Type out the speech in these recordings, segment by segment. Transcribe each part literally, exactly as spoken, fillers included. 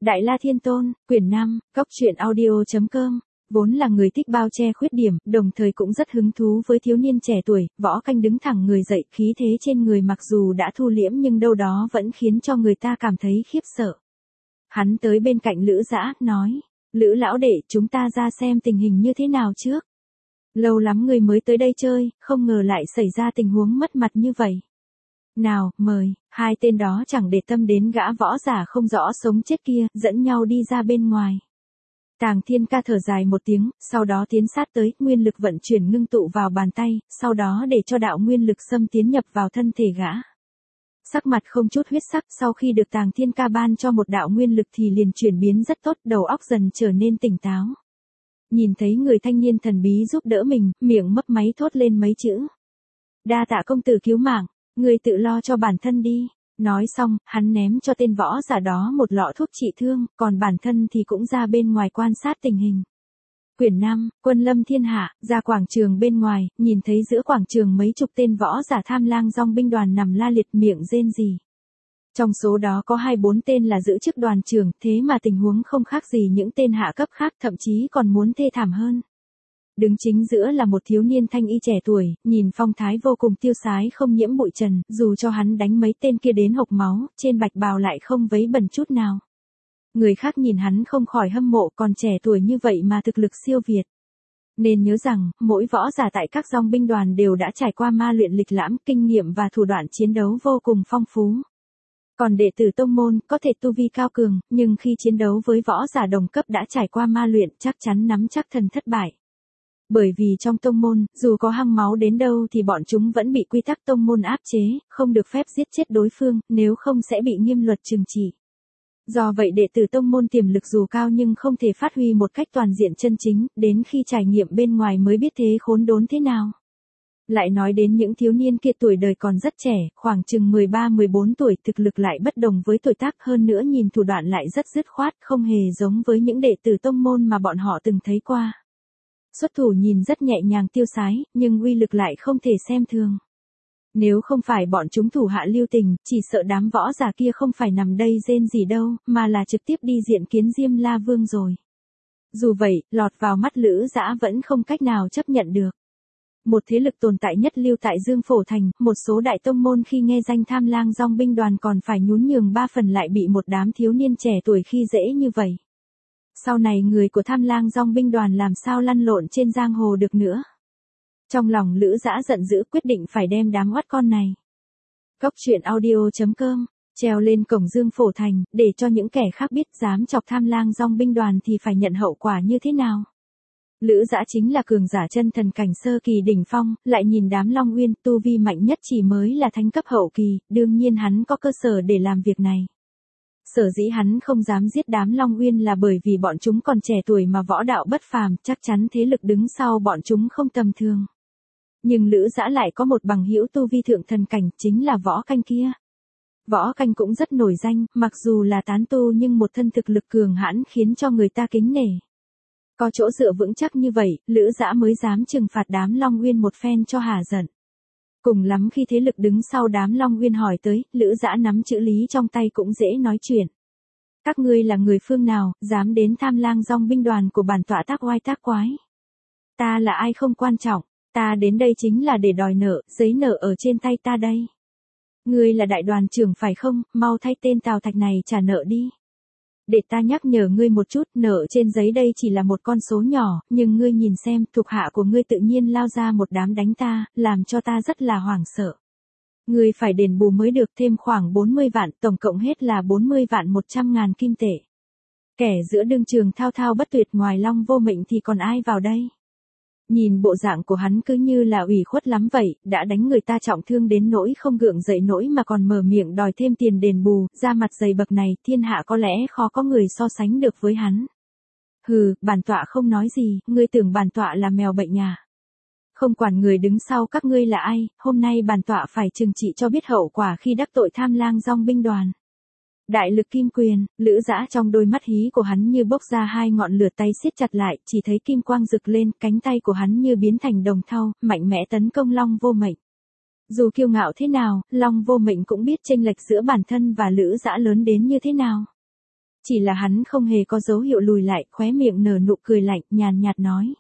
Đại La Thiên Tôn, quyển năm, Cốc truyện audio chấm com, vốn là người thích bao che khuyết điểm, đồng thời cũng rất hứng thú với thiếu niên trẻ tuổi, Võ Canh đứng thẳng người dậy, khí thế trên người mặc dù đã thu liễm nhưng đâu đó vẫn khiến cho người ta cảm thấy khiếp sợ. Hắn tới bên cạnh Lữ Dã, nói, Lữ lão đệ, chúng ta ra xem tình hình như thế nào trước. Lâu lắm người mới tới đây chơi, không ngờ lại xảy ra tình huống mất mặt như vậy. Nào, mời, hai tên đó chẳng để tâm đến gã võ giả không rõ sống chết kia, dẫn nhau đi ra bên ngoài. Tàng Thiên Ca thở dài một tiếng, sau đó tiến sát tới, nguyên lực vận chuyển ngưng tụ vào bàn tay, sau đó để cho đạo nguyên lực xâm tiến nhập vào thân thể gã. Sắc mặt không chút huyết sắc, sau khi được Tàng Thiên Ca ban cho một đạo nguyên lực thì liền chuyển biến rất tốt, đầu óc dần trở nên tỉnh táo. Nhìn thấy người thanh niên thần bí giúp đỡ mình, miệng mấp máy thốt lên mấy chữ. Đa tạ công tử cứu mạng. Người tự lo cho bản thân đi. Nói xong, hắn ném cho tên võ giả đó một lọ thuốc trị thương, còn bản thân thì cũng ra bên ngoài quan sát tình hình. Quyển năm, Quân lâm thiên hạ, ra quảng trường bên ngoài, nhìn thấy giữa quảng trường mấy chục tên võ giả Tham Lang Dong binh đoàn nằm la liệt miệng rên rỉ. Trong số đó có hai bốn tên là giữ chức đoàn trưởng, thế mà tình huống không khác gì những tên hạ cấp khác, thậm chí còn muốn thê thảm hơn. Đứng chính giữa là một thiếu niên thanh y trẻ tuổi, nhìn phong thái vô cùng tiêu sái không nhiễm bụi trần, dù cho hắn đánh mấy tên kia đến hộc máu, trên bạch bào lại không vấy bẩn chút nào. Người khác nhìn hắn không khỏi hâm mộ, còn trẻ tuổi như vậy mà thực lực siêu việt. Nên nhớ rằng, mỗi võ giả tại các dong binh đoàn đều đã trải qua ma luyện lịch lãm, kinh nghiệm và thủ đoạn chiến đấu vô cùng phong phú. Còn đệ tử tông môn, có thể tu vi cao cường, nhưng khi chiến đấu với võ giả đồng cấp đã trải qua ma luyện, chắc chắn nắm chắc thần thất bại. Bởi vì trong tông môn, dù có hăng máu đến đâu thì bọn chúng vẫn bị quy tắc tông môn áp chế, không được phép giết chết đối phương, nếu không sẽ bị nghiêm luật trừng trị. Do vậy đệ tử tông môn tiềm lực dù cao nhưng không thể phát huy một cách toàn diện chân chính, đến khi trải nghiệm bên ngoài mới biết thế khốn đốn thế nào. Lại nói đến những thiếu niên kia tuổi đời còn rất trẻ, khoảng chừng mười ba mười bốn tuổi, thực lực lại bất đồng với tuổi tác, hơn nữa nhìn thủ đoạn lại rất dứt khoát, không hề giống với những đệ tử tông môn mà bọn họ từng thấy qua. Xuất thủ nhìn rất nhẹ nhàng tiêu sái, nhưng uy lực lại không thể xem thường. Nếu không phải bọn chúng thủ hạ lưu tình, chỉ sợ đám võ giả kia không phải nằm đây rên gì đâu, mà là trực tiếp đi diện kiến Diêm La Vương rồi. Dù vậy, lọt vào mắt Lữ Dã vẫn không cách nào chấp nhận được. Một thế lực tồn tại nhất lưu tại Dương Phổ Thành, một số đại tông môn khi nghe danh Tham Lang Dong binh đoàn còn phải nhún nhường ba phần lại bị một đám thiếu niên trẻ tuổi khi dễ như vậy. Sau này người của Tham Lang Dong binh đoàn làm sao lăn lộn trên giang hồ được nữa. Trong lòng Lữ Dã giận dữ quyết định phải đem đám oát con này. Cốc truyện audio chấm com, treo lên cổng Dương Phổ Thành, để cho những kẻ khác biết dám chọc Tham Lang Dong binh đoàn thì phải nhận hậu quả như thế nào. Lữ Dã chính là cường giả chân thần cảnh sơ kỳ đỉnh phong, lại nhìn đám Long Uyên tu vi mạnh nhất chỉ mới là thánh cấp hậu kỳ, đương nhiên hắn có cơ sở để làm việc này. Sở dĩ hắn không dám giết đám Long Uyên là bởi vì bọn chúng còn trẻ tuổi mà võ đạo bất phàm, chắc chắn thế lực đứng sau bọn chúng không tầm thường. Nhưng Lữ Dã lại có một bằng hữu tu vi thượng thần cảnh, chính là Võ Canh kia. Võ Canh cũng rất nổi danh, mặc dù là tán tu nhưng một thân thực lực cường hãn khiến cho người ta kính nể. Có chỗ dựa vững chắc như vậy, Lữ Dã mới dám trừng phạt đám Long Uyên một phen cho hả giận. Cùng lắm khi thế lực đứng sau đám Long Uyên hỏi tới, Lữ Dã nắm chữ lý trong tay cũng dễ nói chuyện. Các ngươi là người phương nào, dám đến Tham Lang Dong binh đoàn của bản tọa tác oai tác quái? Ta là ai không quan trọng, ta đến đây chính là để đòi nợ, giấy nợ ở trên tay ta đây. Ngươi là đại đoàn trưởng phải không, mau thay tên Tào Thạch này trả nợ đi. Để ta nhắc nhở ngươi một chút, nợ trên giấy đây chỉ là một con số nhỏ, nhưng ngươi nhìn xem, thuộc hạ của ngươi tự nhiên lao ra một đám đánh ta, làm cho ta rất là hoảng sợ. Ngươi phải đền bù mới được, thêm khoảng bốn mươi vạn, tổng cộng hết là bốn mươi vạn một trăm ngàn kim tệ. Kẻ giữa đương trường thao thao bất tuyệt ngoài Long Vô Mệnh thì còn ai vào đây? Nhìn bộ dạng của hắn cứ như là ủy khuất lắm vậy, đã đánh người ta trọng thương đến nỗi không gượng dậy nổi mà còn mở miệng đòi thêm tiền đền bù, ra mặt dày bậc này, thiên hạ có lẽ khó có người so sánh được với hắn. Hừ, bản tọa không nói gì, ngươi tưởng bản tọa là mèo bệnh nhà. Không quản người đứng sau các ngươi là ai, hôm nay bản tọa phải trừng trị cho biết hậu quả khi đắc tội Tham Lang Dong binh đoàn. Đại lực kim quyền, Lữ Dã trong đôi mắt hí của hắn như bốc ra hai ngọn lửa, tay siết chặt lại, chỉ thấy kim quang rực lên, cánh tay của hắn như biến thành đồng thau, mạnh mẽ tấn công Long Vô Mệnh. Dù kiêu ngạo thế nào, Long Vô Mệnh cũng biết chênh lệch giữa bản thân và Lữ Dã lớn đến như thế nào. Chỉ là hắn không hề có dấu hiệu lùi lại, khóe miệng nở nụ cười lạnh, nhàn nhạt nói.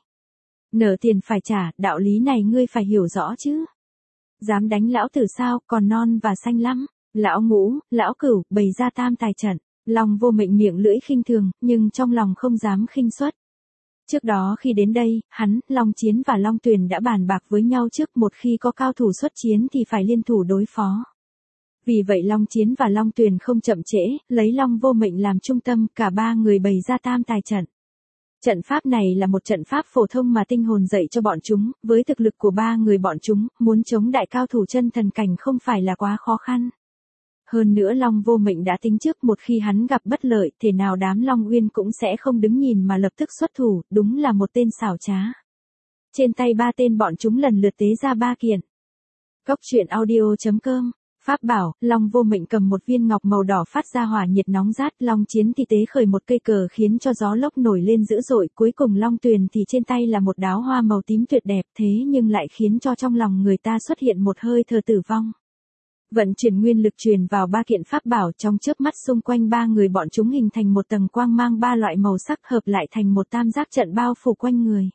Nợ tiền phải trả, đạo lý này ngươi phải hiểu rõ chứ. Dám đánh lão tử sao, còn non và xanh lắm. Lão Ngũ, lão Cửu, bày ra tam tài trận. Long Vô Mệnh miệng lưỡi khinh thường, nhưng trong lòng không dám khinh suất. Trước đó khi đến đây, hắn, Long Chiến và Long Tuyền đã bàn bạc với nhau trước, một khi có cao thủ xuất chiến thì phải liên thủ đối phó. Vì vậy Long Chiến và Long Tuyền không chậm trễ, lấy Long Vô Mệnh làm trung tâm, cả ba người bày ra tam tài trận. Trận pháp này là một trận pháp phổ thông mà tinh hồn dạy cho bọn chúng, với thực lực của ba người bọn chúng, muốn chống đại cao thủ chân thần cảnh không phải là quá khó khăn. Hơn nữa Long Vô Mệnh đã tính trước, một khi hắn gặp bất lợi, thể nào đám Long Uyên cũng sẽ không đứng nhìn mà lập tức xuất thủ, đúng là một tên xảo trá. Trên tay ba tên bọn chúng lần lượt tế ra ba kiện. Cốc truyện audio chấm com. Pháp bảo, Long Vô Mệnh cầm một viên ngọc màu đỏ phát ra hỏa nhiệt nóng rát, Long Chiến thì tế khởi một cây cờ khiến cho gió lốc nổi lên dữ dội, cuối cùng Long Tuyền thì trên tay là một đóa hoa màu tím tuyệt đẹp, thế nhưng lại khiến cho trong lòng người ta xuất hiện một hơi thở tử vong. Vận chuyển nguyên lực truyền vào ba kiện pháp bảo, trong chớp mắt xung quanh ba người bọn chúng hình thành một tầng quang mang ba loại màu sắc hợp lại thành một tam giác trận bao phủ quanh người.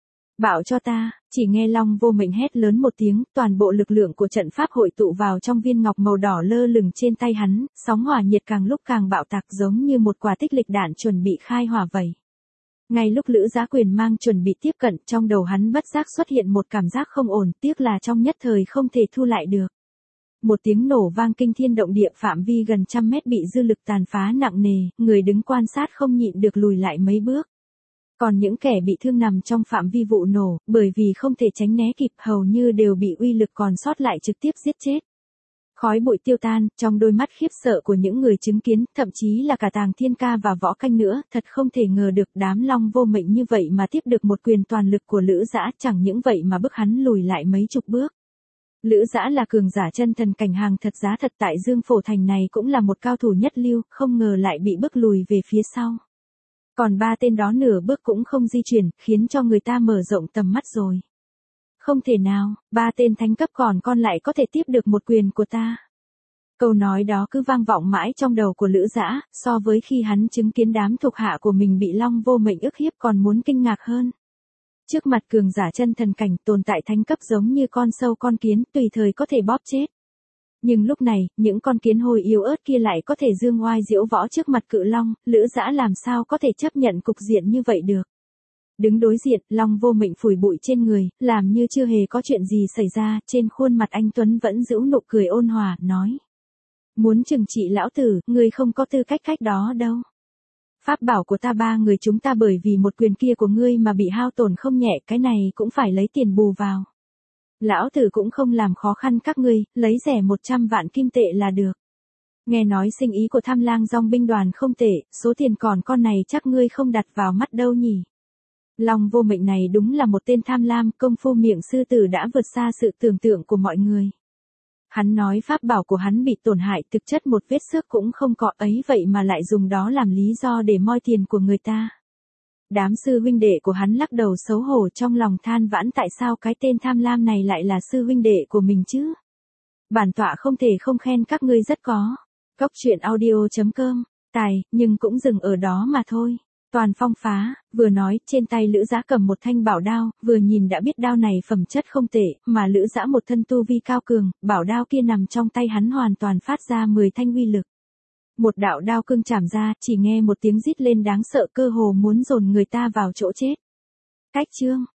Bảo cho ta, chỉ nghe Long Vô Mệnh hét lớn một tiếng, toàn bộ lực lượng của trận pháp hội tụ vào trong viên ngọc màu đỏ lơ lửng trên tay hắn, sóng hỏa nhiệt càng lúc càng bạo tạc giống như một quả tích lịch đạn chuẩn bị khai hỏa vậy. Ngay lúc Lữ Giá Quyền mang chuẩn bị tiếp cận, trong đầu hắn bất giác xuất hiện một cảm giác không ổn, tiếc là trong nhất thời không thể thu lại được. Một tiếng nổ vang kinh thiên động địa, phạm vi gần trăm mét bị dư lực tàn phá nặng nề, người đứng quan sát không nhịn được lùi lại mấy bước. Còn những kẻ bị thương nằm trong phạm vi vụ nổ, bởi vì không thể tránh né kịp, hầu như đều bị uy lực còn sót lại trực tiếp giết chết. Khói bụi tiêu tan, trong đôi mắt khiếp sợ của những người chứng kiến, thậm chí là cả Tàng Thiên Ca và Võ Canh nữa, thật không thể ngờ được đám Long Vô Mệnh như vậy mà tiếp được một quyền toàn lực của Lữ Dã, chẳng những vậy mà bức hắn lùi lại mấy chục bước. Lữ Dã là cường giả chân thần cảnh hàng thật giá thật tại Dương Phổ Thành này, cũng là một cao thủ nhất lưu, không ngờ lại bị bức lùi về phía sau. Còn ba tên đó nửa bước cũng không di chuyển, khiến cho người ta mở rộng tầm mắt rồi. Không thể nào, ba tên thánh cấp còn con lại có thể tiếp được một quyền của ta. Câu nói đó cứ vang vọng mãi trong đầu của Lữ Dã, so với khi hắn chứng kiến đám thuộc hạ của mình bị Long Vô Mệnh ức hiếp còn muốn kinh ngạc hơn. Trước mặt cường giả chân thần cảnh, tồn tại thánh cấp giống như con sâu con kiến, tùy thời có thể bóp chết. Nhưng lúc này, những con kiến hồi yếu ớt kia lại có thể dương oai diễu võ trước mặt cự long, Lữ Dã làm sao có thể chấp nhận cục diện như vậy được. Đứng đối diện, Long Vô Mệnh phủi bụi trên người, làm như chưa hề có chuyện gì xảy ra, trên khuôn mặt anh Tuấn vẫn giữ nụ cười ôn hòa, nói. Muốn trừng trị lão tử, người không có tư cách cách đó đâu. Pháp bảo của ta ba người chúng ta bởi vì một quyền kia của ngươi mà bị hao tổn không nhẹ, cái này cũng phải lấy tiền bù vào. Lão tử cũng không làm khó khăn các ngươi, lấy rẻ một trăm vạn kim tệ là được. Nghe nói sinh ý của Tham Lang Dòng binh đoàn không tệ, số tiền còn con này chắc ngươi không đặt vào mắt đâu nhỉ. Long Vô Mệnh này đúng là một tên tham lam, công phu miệng sư tử đã vượt xa sự tưởng tượng của mọi người. Hắn nói pháp bảo của hắn bị tổn hại, thực chất một vết xước cũng không có, ấy vậy mà lại dùng đó làm lý do để moi tiền của người ta. Đám sư huynh đệ của hắn lắc đầu xấu hổ, trong lòng than vãn tại sao cái tên tham lam này lại là sư huynh đệ của mình chứ. Bản tọa không thể không khen các ngươi rất có. Cốc truyện audio chấm com, tài, nhưng cũng dừng ở đó mà thôi. Toàn phong phá, vừa nói, trên tay Lữ Dã cầm một thanh bảo đao, vừa nhìn đã biết đao này phẩm chất không tệ, mà Lữ Dã một thân tu vi cao cường, bảo đao kia nằm trong tay hắn hoàn toàn phát ra mười thanh uy lực. Một đạo đao cương chảm ra, chỉ nghe một tiếng rít lên đáng sợ, cơ hồ muốn dồn người ta vào chỗ chết. Cách chương